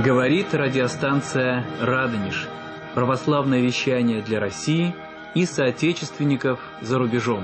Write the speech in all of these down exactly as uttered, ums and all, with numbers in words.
Говорит радиостанция «Радонеж». Православное вещание для России и соотечественников за рубежом.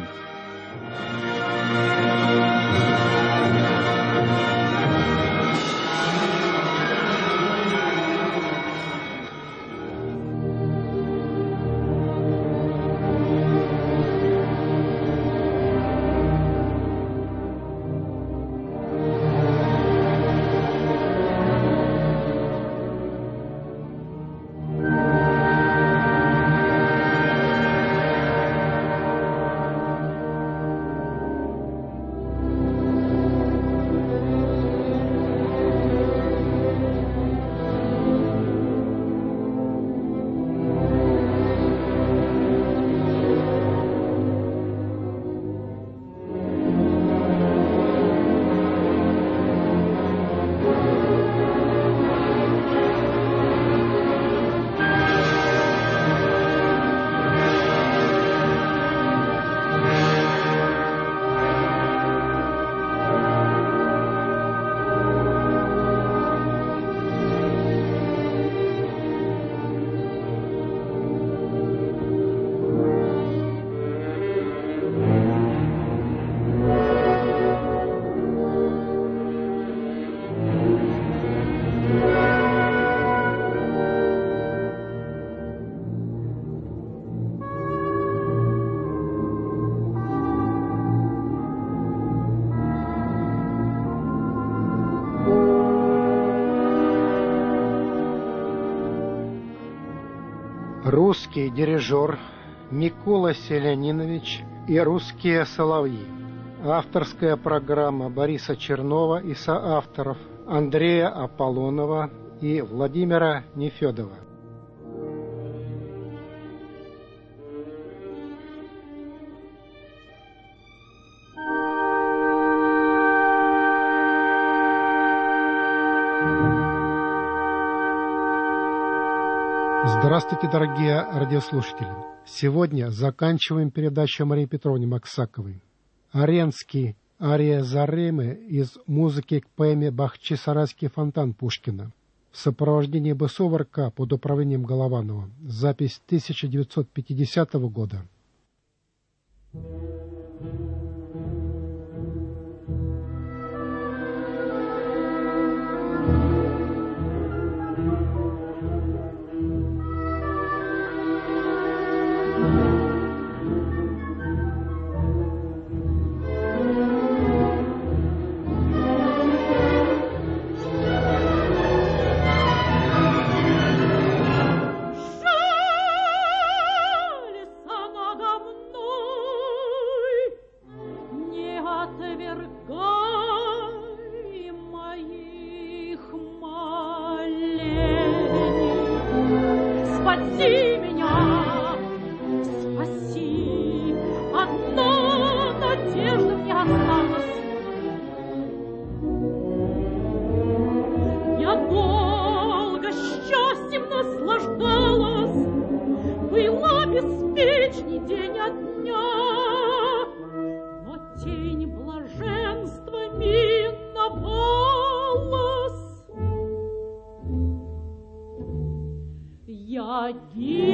Русский дирижер Микола Селянинович и русские соловьи. Авторская программа Бориса Чернова и соавторов Андрея Аполлонова и Владимира Нефедова. Здравствуйте, дорогие радиослушатели! Сегодня заканчиваем передачу Марии Петровне Максаковой. Аренский ария Заремы из музыки к поэме «Бахчисарайский фонтан» Пушкина в сопровождении басового орка под управлением Голованова. Запись тысяча девятьсот пятидесятого года. Give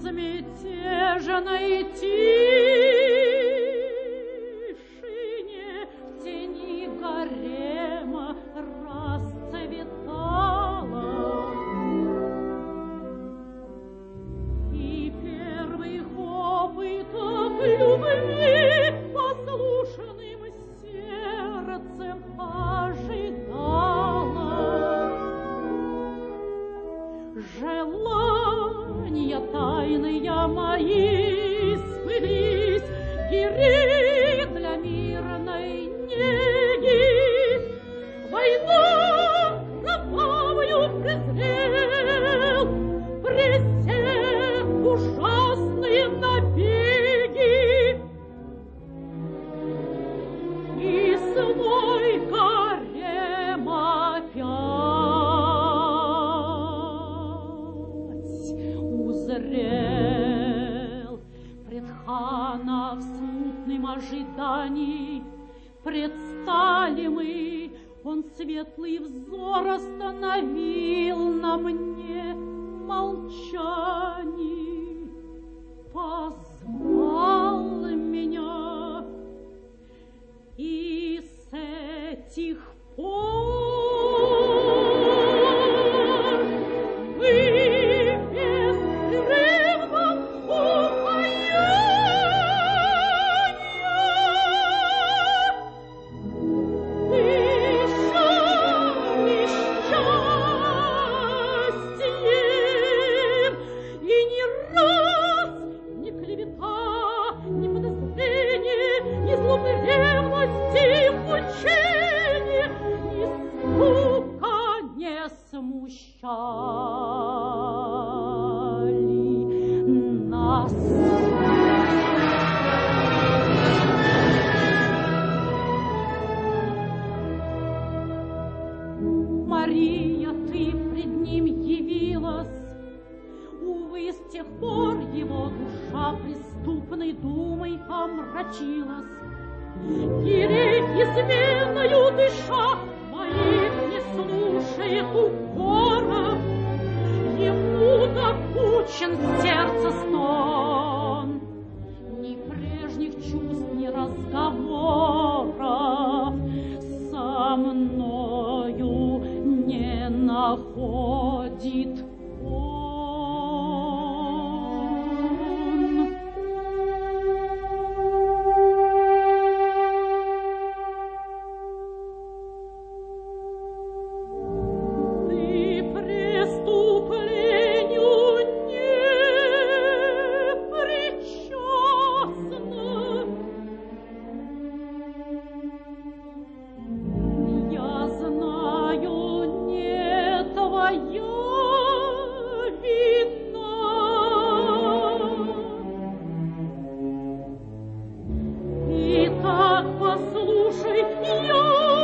безмятежной тишине в тени гарема расцветала. И первых опытов любви послушным сердцем ожидала. Желания тайные мои сбылись, гири для мирной неги. Войну кровавую презрел, пресек ужасные набеги. И свой гарем опять узрел пред хана в смутном ожидании. Предстали мы, он светлый взор остановил на мне молчании, позвал меня, и с этих пор мы беспрерывно упоения дышали счастьем, и ни раз ни клевета, ни подозрение, ни злобной ревности, мучения, ни скука не смущали нас. Мария, ты пред ним явилась. Увы, с тех пор его душа преступной думой омрачилась. Гирей изменою дыша, моих не слушает укоров. Ему докучен сердце стон, ни прежних чувств, ни разговоров со мною не находит он. Ты преступлению не причастна. Я знаю, не твоя вина. Итак, послушай, я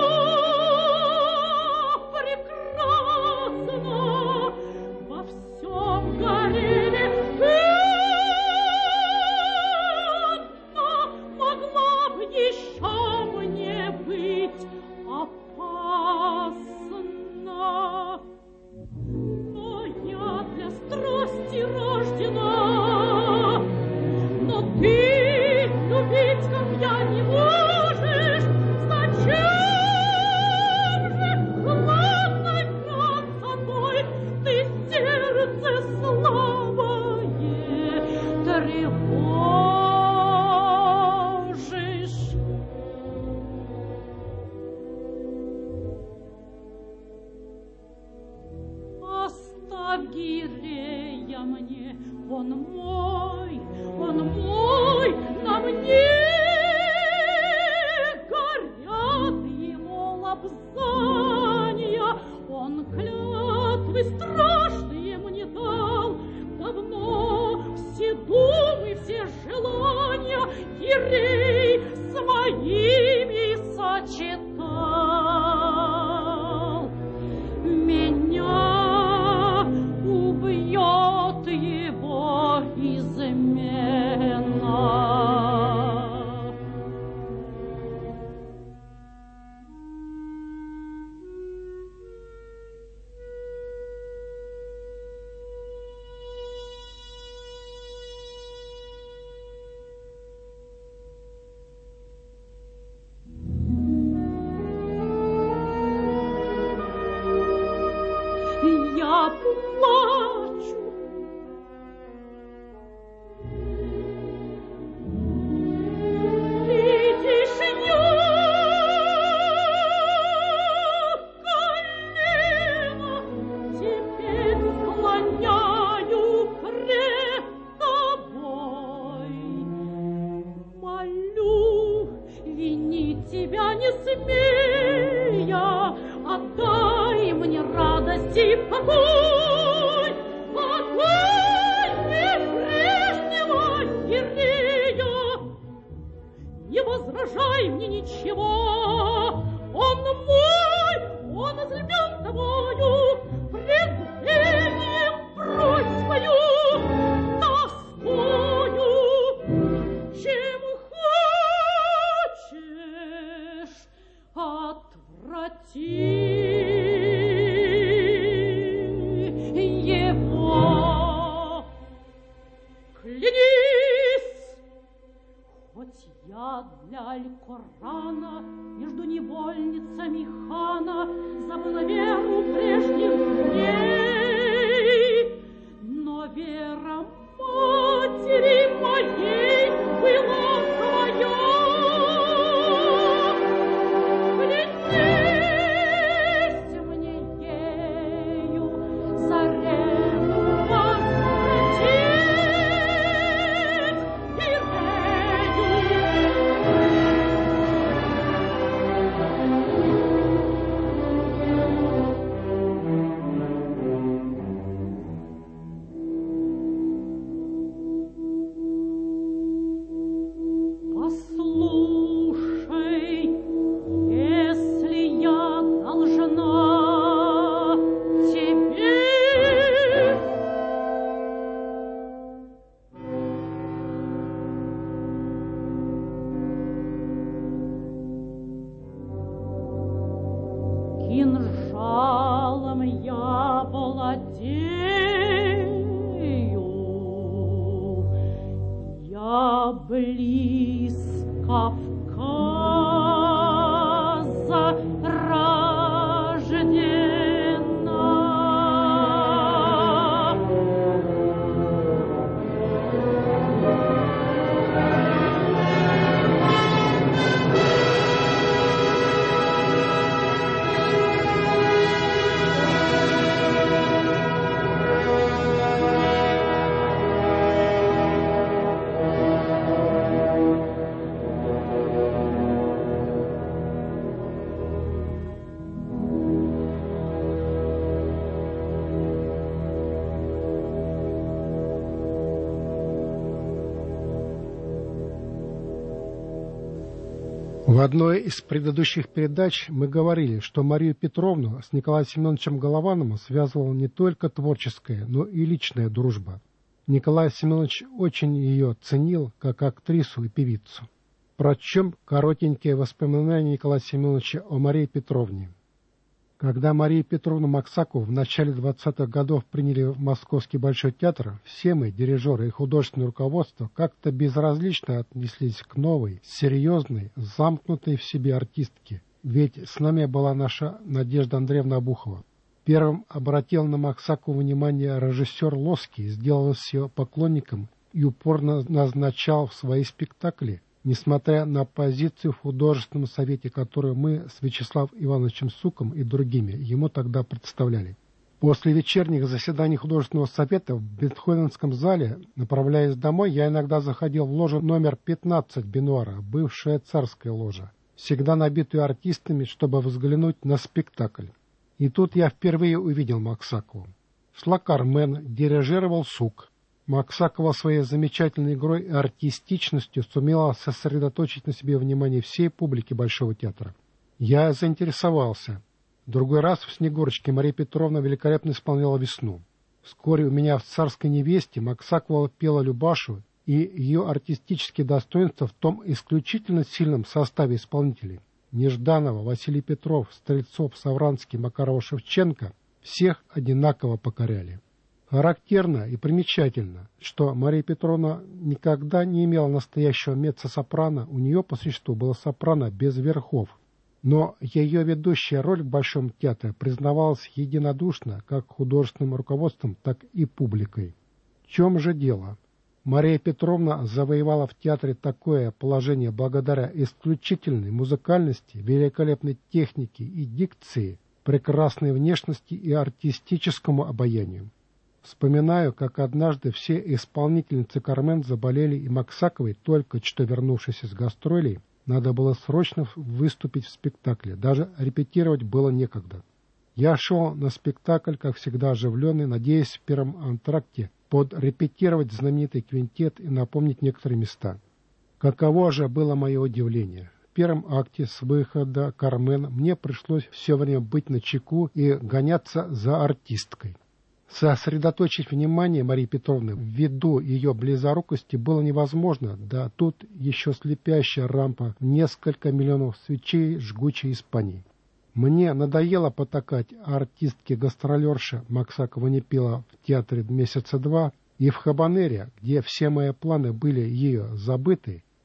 прекрасна во всем гареме. Одна могла бы еще мне быть опасна. Но я для страсти рождена, но ты любить, как я, не можешь. Зачем же хладной красотой ты сердце слабое тревожишь? Оставь Гирея мне, он мой, он мой, на мне горят его лобзания. Он клятвы страшные мне дал, давно все думы, все желания Гирей с моими сочетал. Меня убьет его измена. рано между невольницами хана забыла веру прежних дней, но вера матери моей была своя. Клянись мне ею, Зарену возвратить, послушай, если я должна тебе кинжалом я владею, я близ Кавказа рождена. В одной из предыдущих передач мы говорили, что Марию Петровну с Николаем Семеновичем Головановым связывала не только творческая, но и личная дружба. Николай Семенович очень ее ценил как актрису и певицу. Прочем коротенькие воспоминания Николая Семеновича о Марии Петровне. Когда Марию Петровну Максакову в начале двадцатых годов приняли в Московский Большой театр, все мы, дирижеры и художественное руководство, как-то безразлично отнеслись к новой, серьезной, замкнутой в себе артистке. Ведь с нами была наша Надежда Андреевна Обухова. Первым обратил на Максакову внимание режиссер Лоский, сделался ее поклонником и упорно назначал в свои спектакли, несмотря на позицию в художественном совете, которую мы с Вячеславом Ивановичем Суком и другими ему тогда представляли. После вечерних заседаний художественного совета в Бетховенском зале, направляясь домой, я иногда заходил в ложу номер пятнадцать Бенуара, бывшая царская ложа, всегда набитую артистами, чтобы взглянуть на спектакль. И тут я впервые увидел Максакову. Шла Кармен, дирижировал Сук. Максакова своей замечательной игрой и артистичностью сумела сосредоточить на себе внимание всей публики Большого театра. Я заинтересовался. В другой раз в «Снегурочке» Мария Петровна великолепно исполняла «Весну». Вскоре у меня в «Царской невесте» Максакова пела Любашу, и ее артистические достоинства в том исключительно сильном составе исполнителей — Нежданова, Василий Петров, Стрельцов, Савранский, Макарова, Шевченко — всех одинаково покоряли. Характерно и примечательно, что Мария Петровна никогда не имела настоящего меццо-сопрано, у нее по существу было сопрано без верхов. Но ее ведущая роль в Большом театре признавалась единодушно как художественным руководством, так и публикой. В чем же дело? Мария Петровна завоевала в театре такое положение благодаря исключительной музыкальности, великолепной технике и дикции, прекрасной внешности и артистическому обаянию. Вспоминаю, как однажды все исполнительницы Кармен заболели, и Максаковой, только что вернувшись из гастролей, надо было срочно выступить в спектакле, даже репетировать было некогда. Я шел на спектакль, как всегда оживленный, надеясь в первом антракте подрепетировать знаменитый квинтет и напомнить некоторые места. Каково же было мое удивление! В первом акте с выхода Кармен мне пришлось все время быть начеку и гоняться за артисткой. Сосредоточить внимание Марии Петровны ввиду ее близорукости было невозможно, да тут еще слепящая рампа, несколько миллионов свечей жгучей Испании. Мне надоело потакать артистке-гастролерше, Максакова не пела в театре месяца два, и в Хабанере, где все мои планы были ее забыты,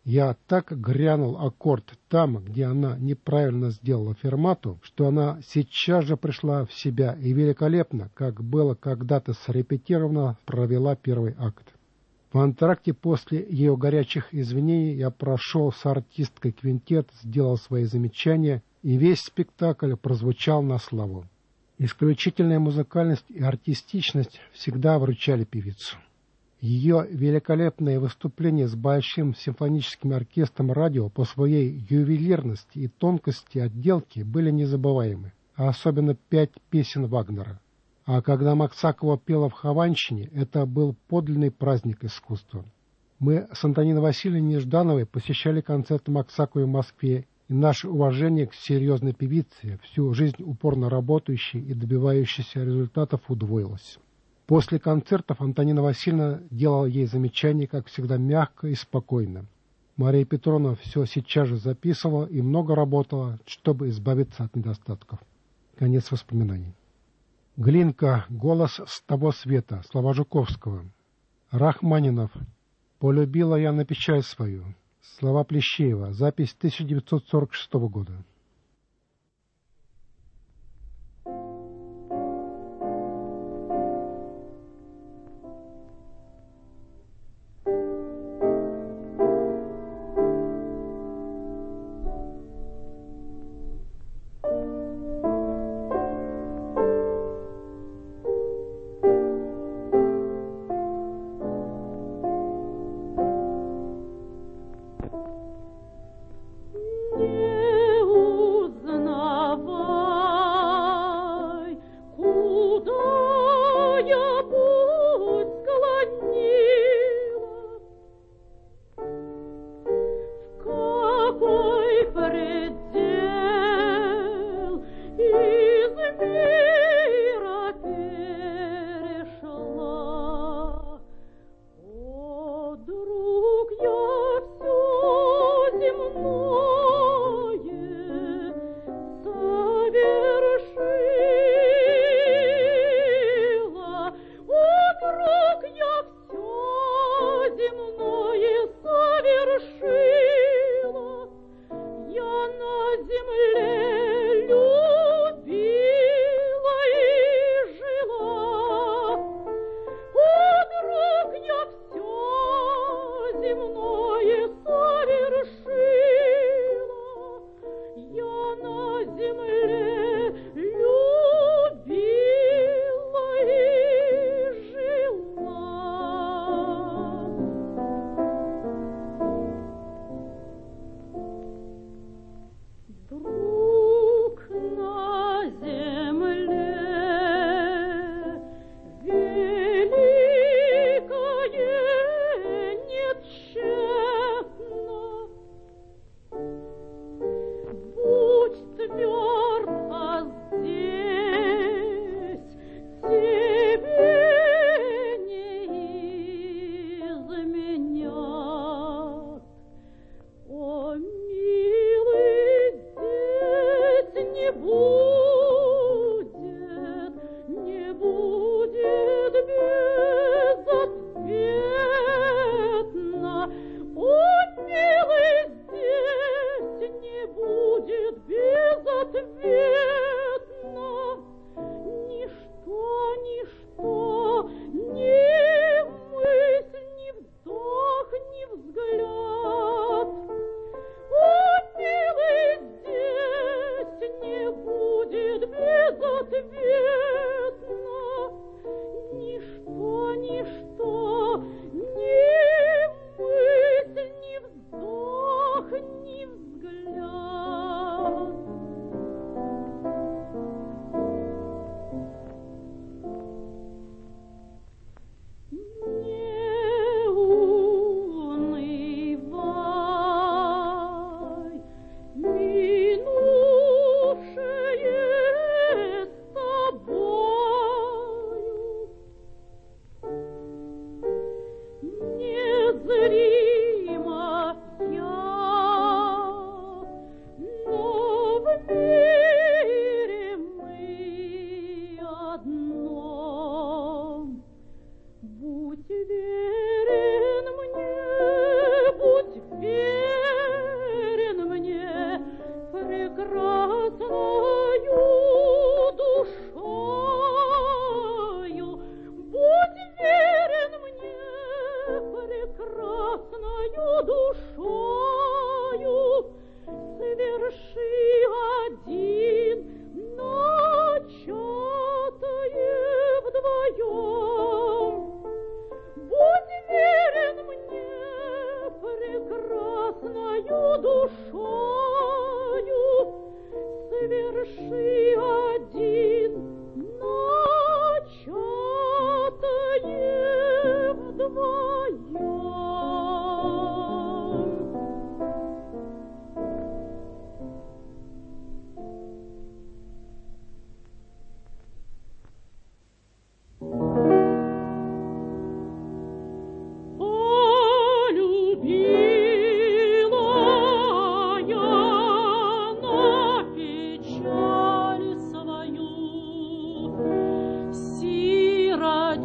Я так грянул аккорд там, где она неправильно сделала фермату, что она сейчас же пришла в себя и великолепно, как было когда-то срепетировано, провела первый акт. В антракте после ее горячих извинений я прошел с артисткой квинтет, сделал свои замечания, и весь спектакль прозвучал на славу. Исключительная музыкальность и артистичность всегда выручали певицу. Ее великолепное выступление с большим симфоническим оркестром радио по своей ювелирности и тонкости отделки были незабываемы, а особенно пять песен Вагнера. А когда Максакова пела в Хованщине, это был подлинный праздник искусства. Мы с Антониной Васильевной Ждановой посещали концерты Максаковой в Москве, и наше уважение к серьезной певице, всю жизнь упорно работающей и добивающейся результатов, удвоилось. После концертов Антонина Васильевна делала ей замечания, как всегда, мягко и спокойно. Мария Петровна все сейчас же записывала и много работала, чтобы избавиться от недостатков. Конец воспоминаний. Глинка. Голос с того света. Слова Жуковского. Рахманинов. Полюбила я на печаль свою. Слова Плещеева. Запись тысяча девятьсот сорок шестого года. Не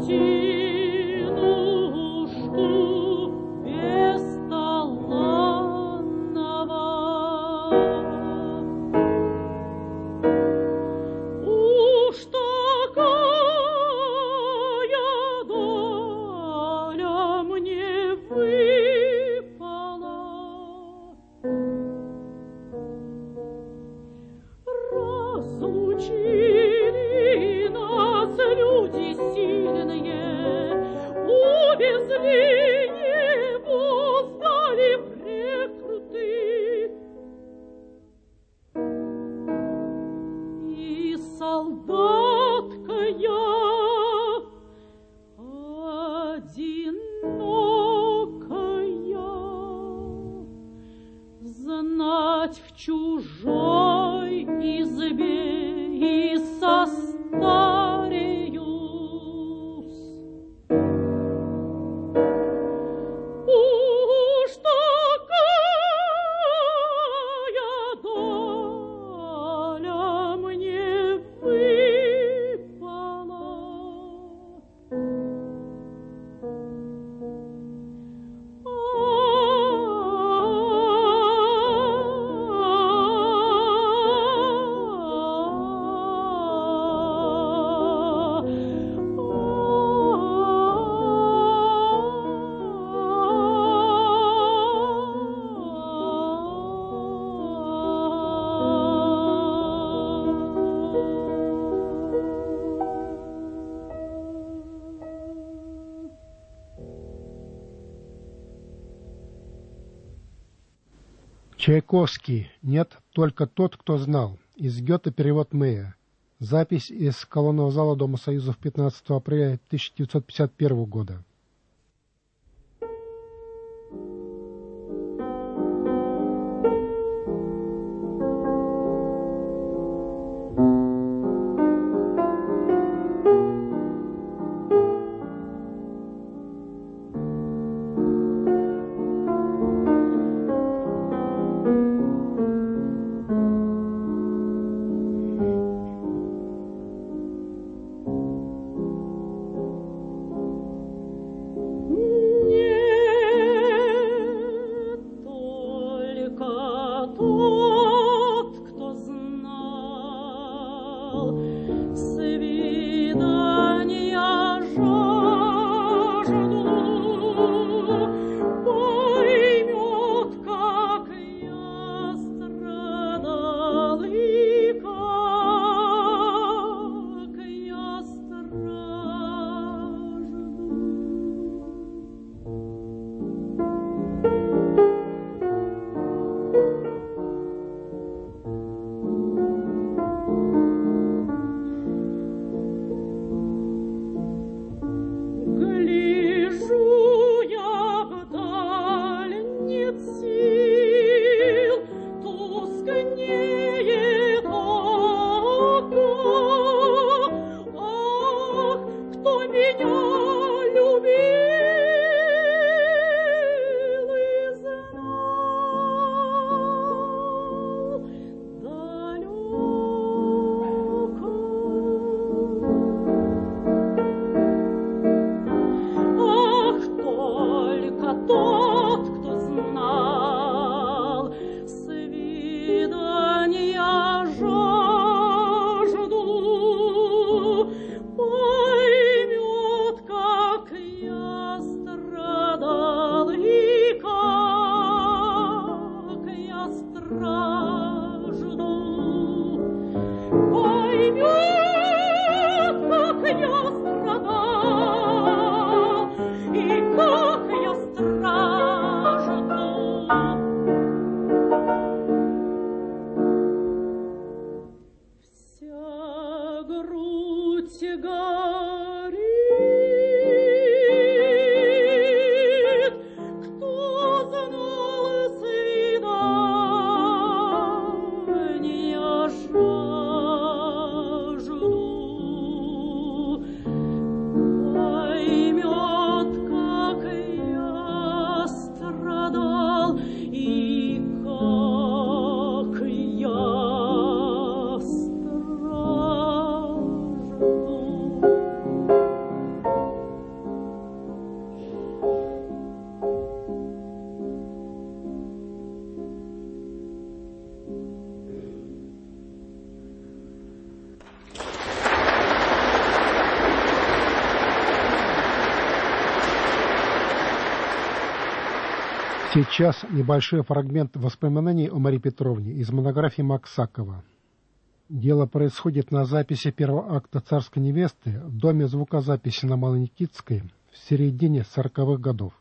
Чайковский. Нет, только тот, кто знал. Из Гёте перевод Мэя. Запись из колонного зала Дома Союзов пятнадцатого апреля тысяча девятьсот пятьдесят первого года. Сейчас небольшой фрагмент воспоминаний о Марии Петровне из монографии Максакова. Дело происходит на записи первого акта «Царской невесты» в доме звукозаписи на Малоникитской в середине сороковых годов.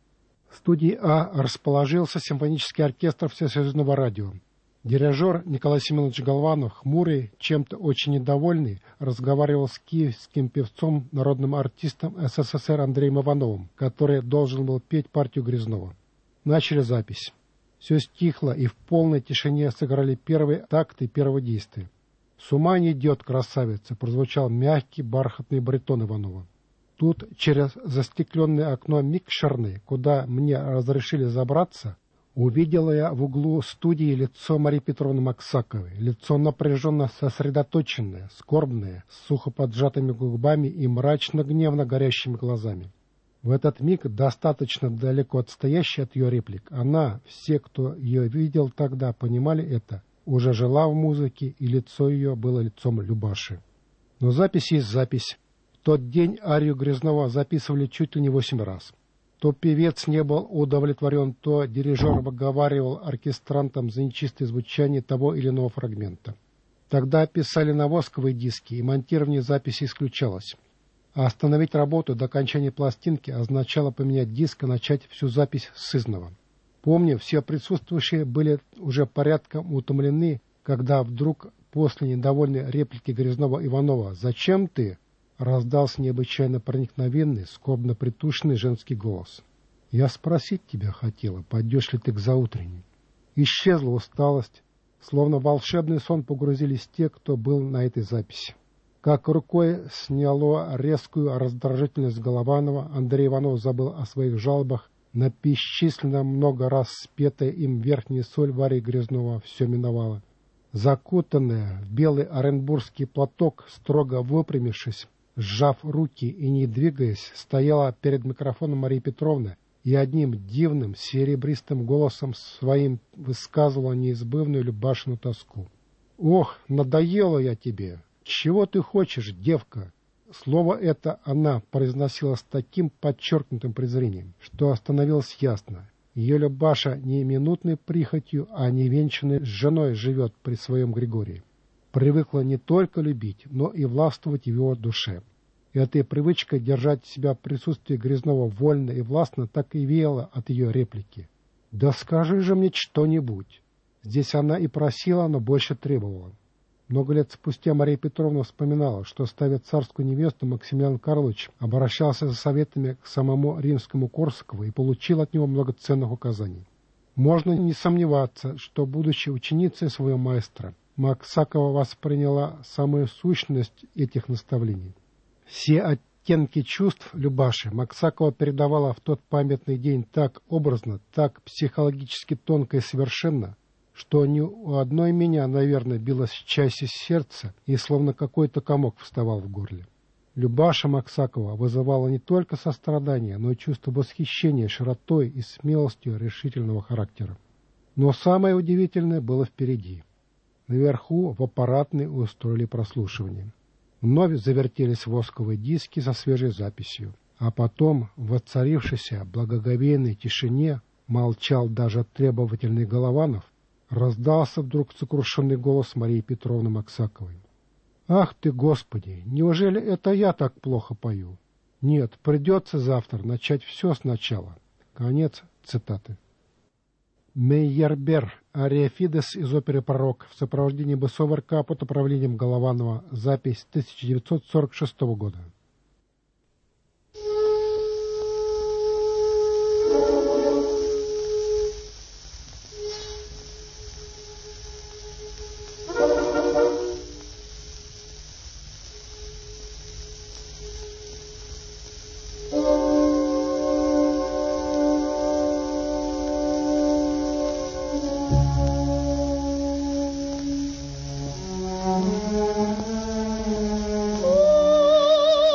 В студии А расположился симфонический оркестр Всесоюзного радио. Дирижер Николай Семенович Голованов, хмурый, чем-то очень недовольный, разговаривал с киевским певцом, народным артистом СССР Андреем Ивановым, который должен был петь партию Грязнова. Начали запись. Все стихло, и в полной тишине сыграли первые такты первого действия. «С ума не идет, красавица!» прозвучал мягкий бархатный баритон Иванова. Тут через застекленное окно микшерной, куда мне разрешили забраться, увидела я в углу студии лицо Марии Петровны Максаковой, лицо напряженно сосредоточенное, скорбное, с сухо поджатыми губами и мрачно-гневно горящими глазами. В этот миг, достаточно далеко отстоящий от ее реплик, она, все, кто ее видел тогда, понимали это, уже жила в музыке, и лицо ее было лицом Любаши. Но запись есть запись. В тот день арию Грязнова записывали чуть ли не восемь раз. То певец не был удовлетворен, то дирижер выговаривал оркестрантам за нечистое звучание того или иного фрагмента. Тогда писали на восковые диски, и монтирование записи исключалось. А остановить работу до окончания пластинки означало поменять диск и начать всю запись с изного. Помню, все присутствующие были уже порядком утомлены, когда вдруг после недовольной реплики Грязнова-Иванова «Зачем ты?» раздался необычайно проникновенный, скорбно притушенный женский голос. «Я спросить тебя хотела, пойдешь ли ты к заутренней?» Исчезла усталость, словно в волшебный сон погрузились те, кто был на этой записи. Как рукой сняло резкую раздражительность Голованова, Андрей Иванов забыл о своих жалобах на бесчисленно много раз спетая им верхняя соль Варии Грязнова все миновала. Закутанная в белый оренбургский платок, строго выпрямившись, сжав руки и не двигаясь, стояла перед микрофоном Мария Петровна и одним дивным серебристым голосом своим высказывала неизбывную Любашину тоску. «Ох, надоела я тебе! Чего ты хочешь, девка?» Слово это она произносила с таким подчеркнутым презрением, что становилось ясно. Ее Любаша не минутной прихотью, а невенчанной с женой живет при своем Григории. Привыкла не только любить, но и властвовать в его душе. Этой привычкой держать себя в присутствии Грязнова вольно и властно так и веяло от ее реплики. «Да скажи же мне что-нибудь!» Здесь она и просила, но больше требовала. Много лет спустя Мария Петровна вспоминала, что, ставя царскую невесту, Максимилиан Карлович обращался за советами к самому римскому Корсакову и получил от него много ценных указаний. Можно не сомневаться, что, будучи ученицей своего маэстро, Максакова восприняла самую сущность этих наставлений. Все оттенки чувств Любаши Максакова передавала в тот памятный день так образно, так психологически тонко и совершенно, что ни у одной меня, наверное, билось счастье сердца, и словно какой-то комок вставал в горле. Любаша Максакова вызывала не только сострадание, но и чувство восхищения широтой и смелостью решительного характера. Но самое удивительное было впереди. Наверху в аппаратной устроили прослушивание. Вновь завертелись восковые диски со свежей записью, а потом в воцарившейся благоговейной тишине молчал даже требовательный Голованов. Раздался вдруг сокрушенный голос Марии Петровны Максаковой. «Ах ты, Господи, неужели это я так плохо пою? Нет, придется завтра начать все сначала». Конец цитаты. Мейербер, ария Фидес из оперы «Пророк» в сопровождении басового РК под управлением Голованова, запись тысяча девятьсот сорок шестого года. Oh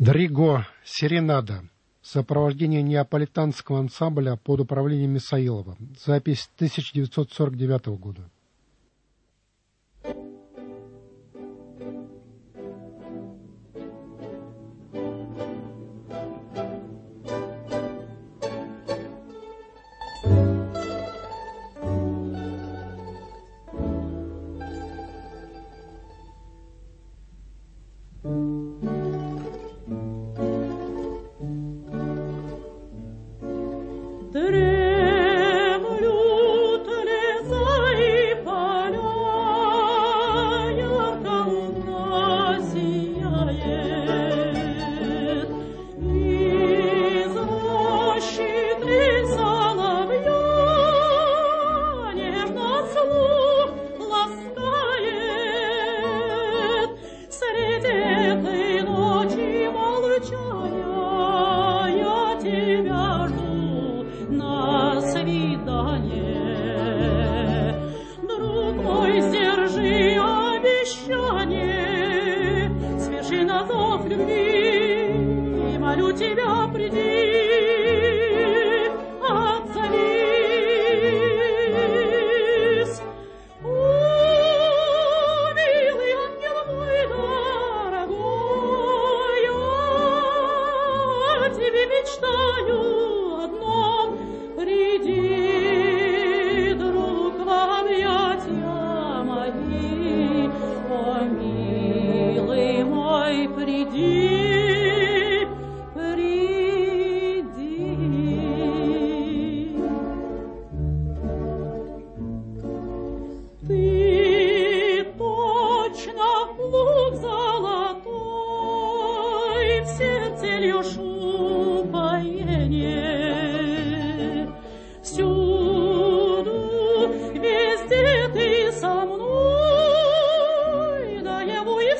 Дриго «Серенада». Сопровождение неаполитанского ансамбля под управлением Мисаилова. Запись тысяча девятьсот сорок девятого года. Дремлют леса и поля, ярко луна сияет, из рощи ты соловья нежно слух ласкает, среди этой ночи молчания я тебя жду на свидание. Друг мой, сдержи обещание, спеши на зов любви, и молю тебя, приди, отзовись. О, милый ангел мой дорогой, я о тебе мечтаю одном. Приди, друг, в объятия мои, о, милый мой, приди, приди. Ты точно плуг золотой, в сердце льешь упоение. Всюду, везде ты со мной, наяву и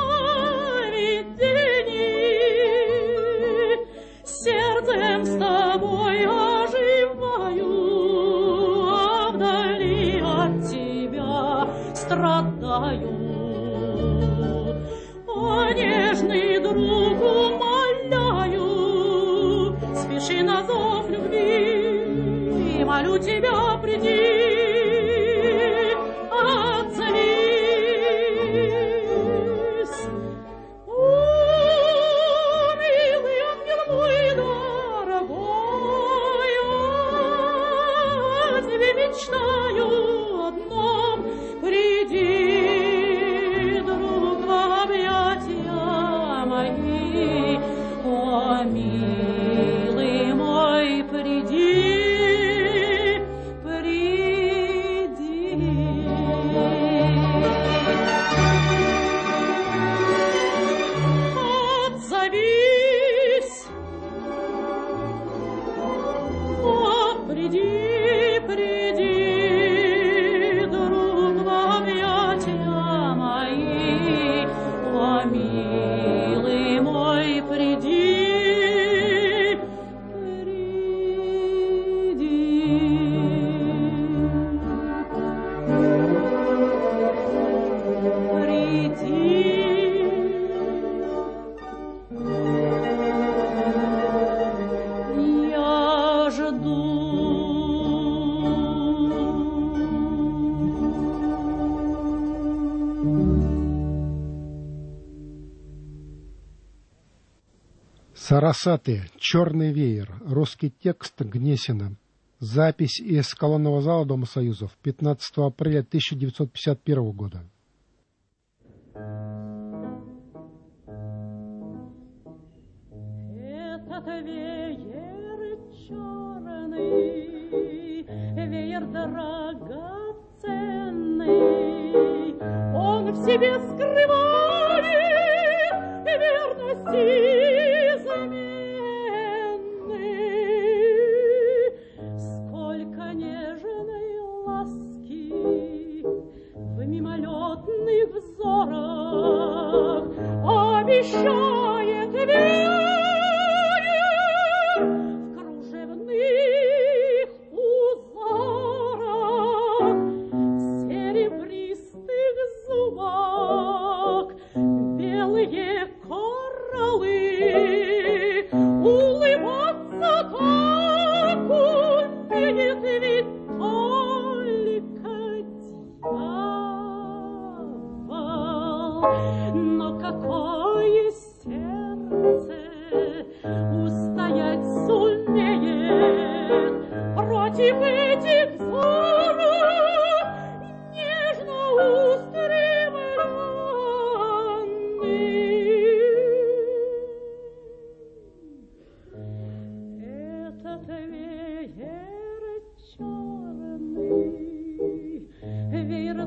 сновидений. Сердцем с тобой оживаю, а вдали от тебя страдаю. О, нежный друг, умоляю, спеши на зов любви, молю тебя, приди, отзовись. О, милый ангел мой дорогой, о тебе мечтаю одном. Приди, друг, в объятия мои, о, милый мой, приди. Приди, приди, друг, в объятия мои, о, милый мой, приди, приди. Я жду. Сарасаты. Черный веер. Русский текст Гнесина. Запись из колонного зала Дома Союзов пятнадцатого апреля тысяча девятьсот пятьдесят первого года. Этот веер черный, веер драгоценный, он в себе скрывает верности измены. Сколько нежной ласки в мимолетных взорах обещает веер. Узорах серебристых зубах ли только дьявол, но какое сердце устоять сумеет против этих взоров нежно устремленных. Этот веер черный, веер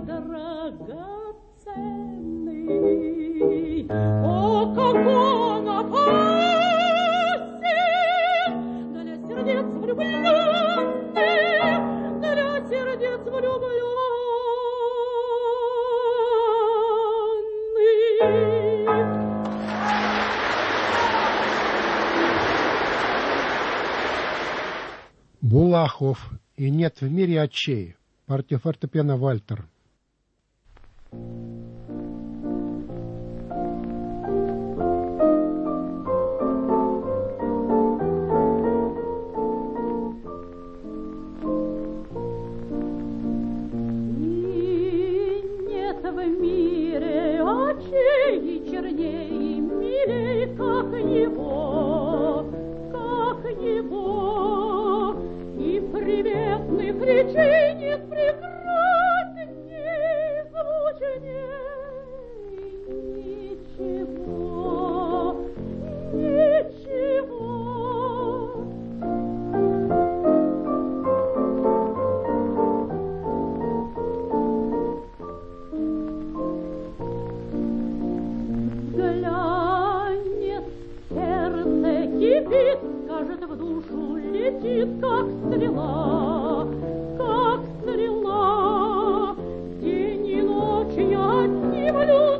драгоценный, о, как он опасен для сердец влюбленных, для сердец влюбленных. Булахов и «Нет в мире отчей». Партия фортепиано «Вальтер». И нет в мире очей черней и милей, как его, как его, и приветных речей нет прекрасней, звучней ничего, ничего. Глянет, сердце кипит, скажет, в душу летит, как стрела, как стрела. День и ночь я от ним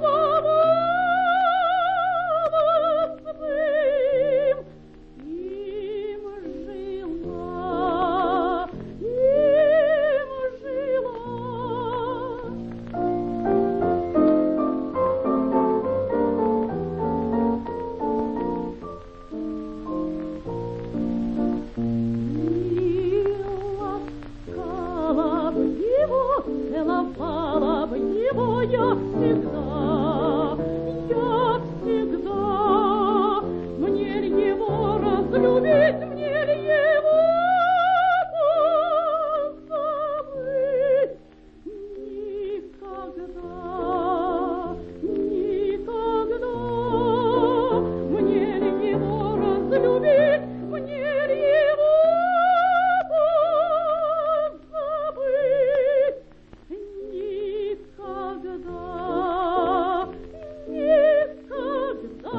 любовалась им, им жила, им жила. Ласкала б его, целовала б его я всегда, я всегда. Мне ль его разлюбить, мне ль его позабыть? Никогда, никогда. Мне ль его разлюбить, мне ль его позабыть? Никогда, никогда.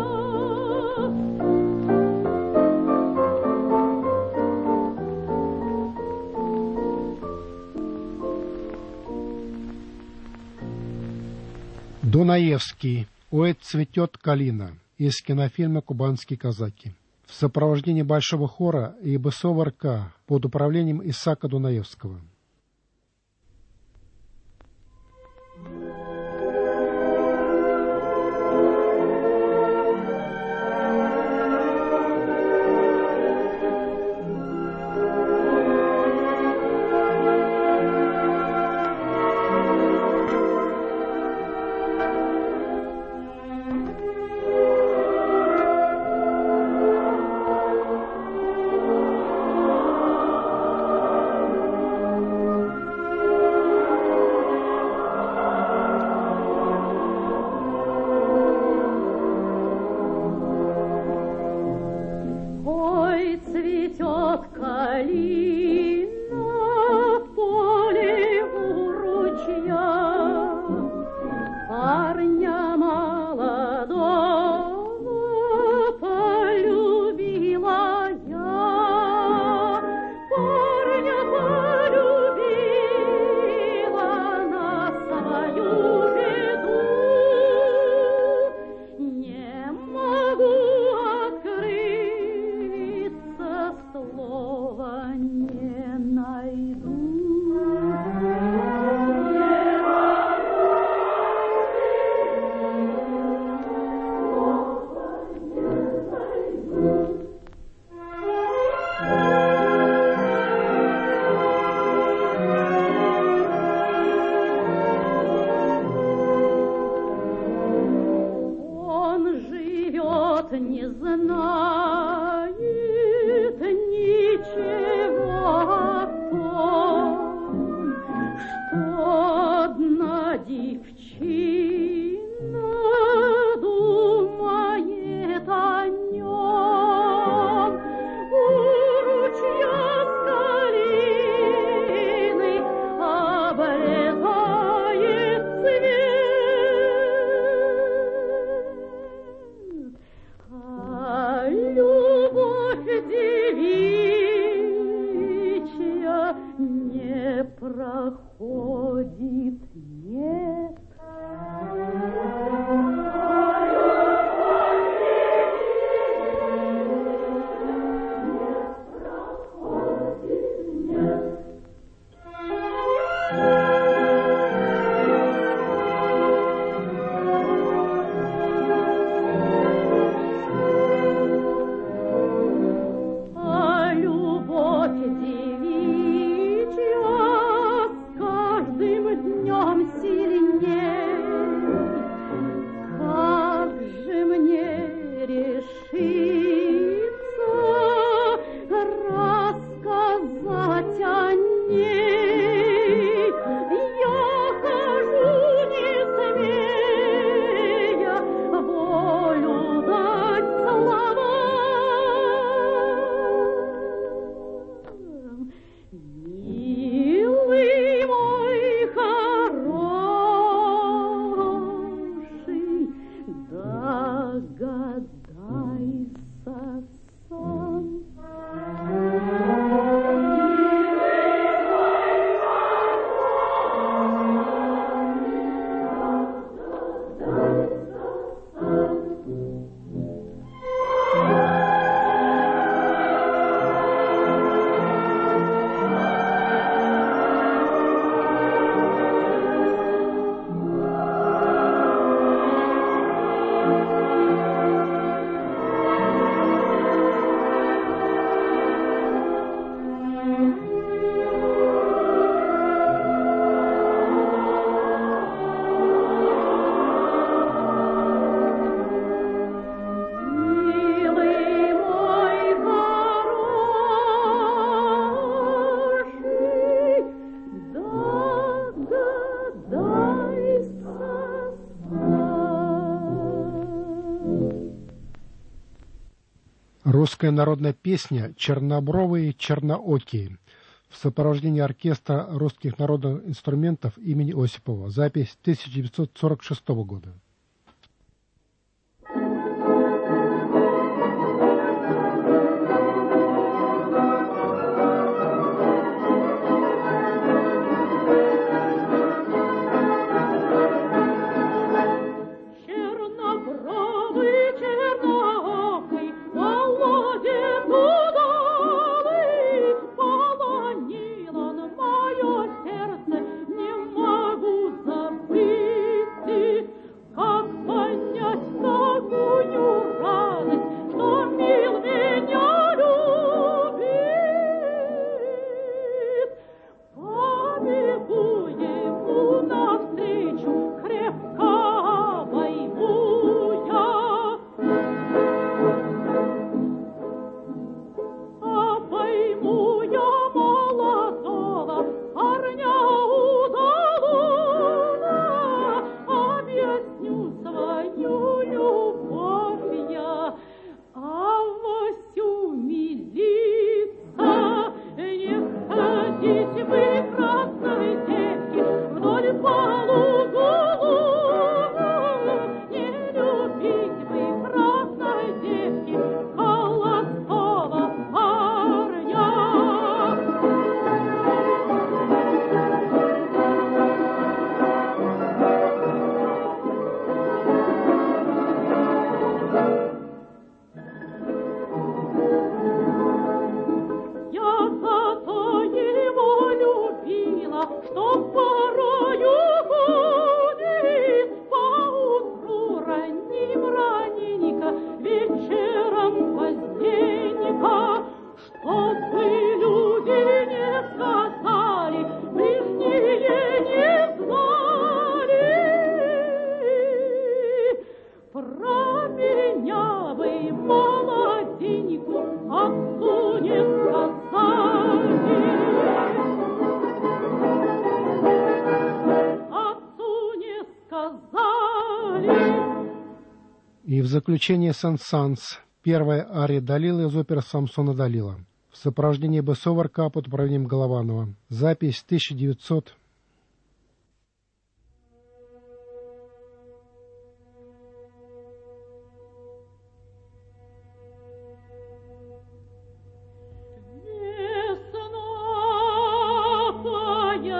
Дунаевский «Ой, цветет калина» из кинофильма «Кубанские казаки» в сопровождении большого хора и басового РК под управлением Исаака Дунаевского. Thank you. проходит, нет. Русская народная песня «Чернобровые черноокие» в сопровождении оркестра русских народных инструментов имени Осипова. Запись тысяча девятьсот сорок шестого года. И в заключение Сен-Санс, первая ария Далила из оперы Самсона Далила, в сопровождении басоварка под управлением Голованова. Запись тысяча девятьсот Весна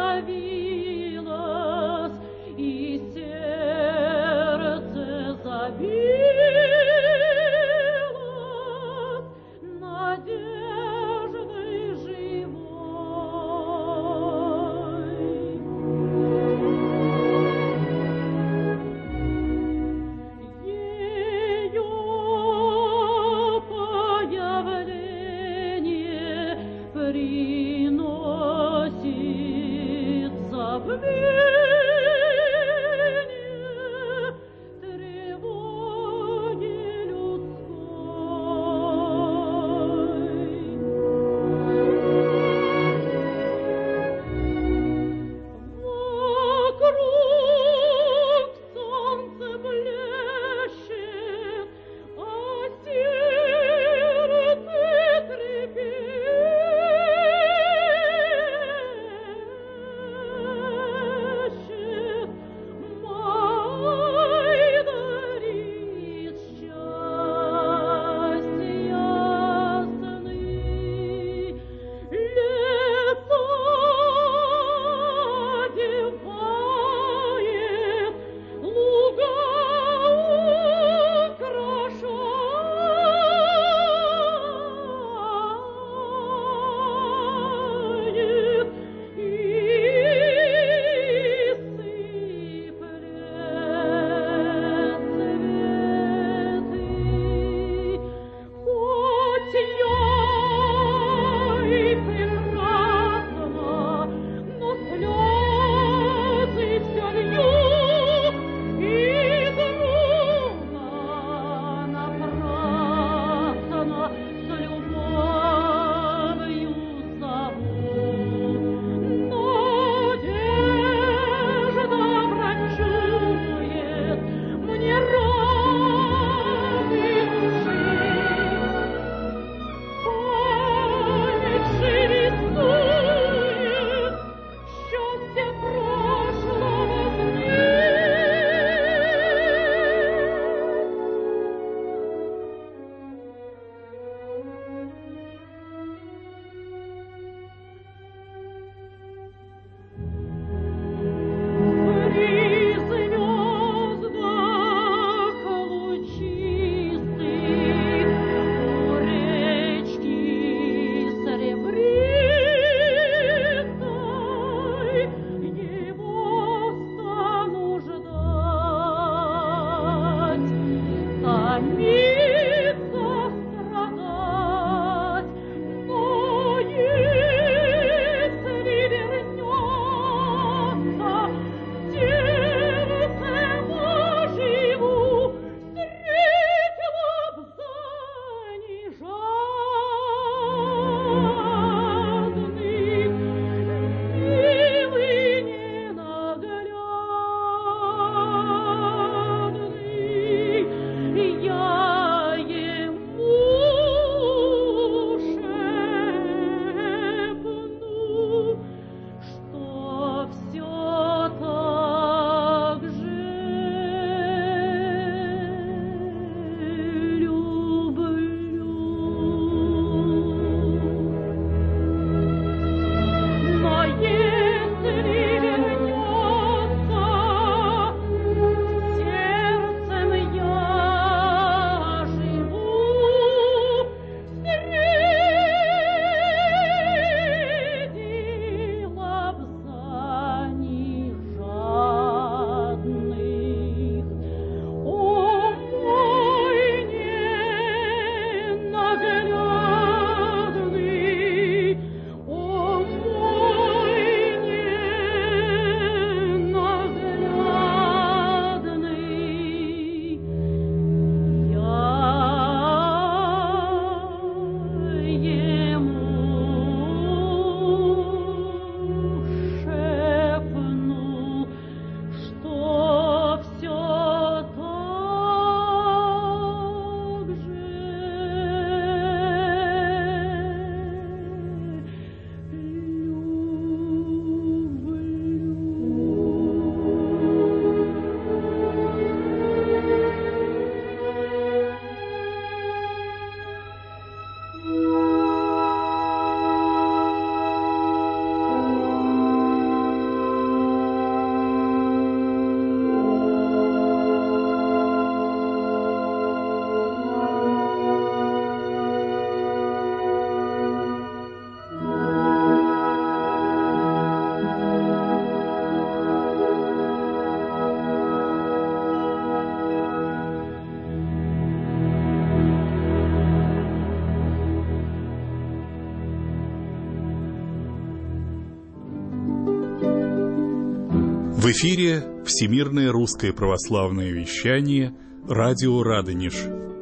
В эфире Всемирное русское православное вещание, радио «Радонеж».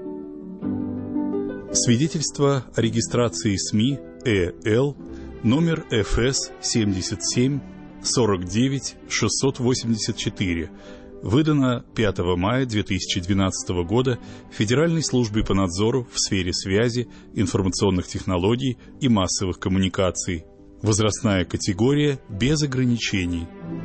Свидетельство о регистрации СМИ ЭЛ, номер эф эс семьдесят семь сорок девять шестьсот восемьдесят четыре, выдано пятого мая две тысячи двенадцатого года Федеральной службой по надзору в сфере связи, информационных технологий и массовых коммуникаций. Возрастная категория без ограничений.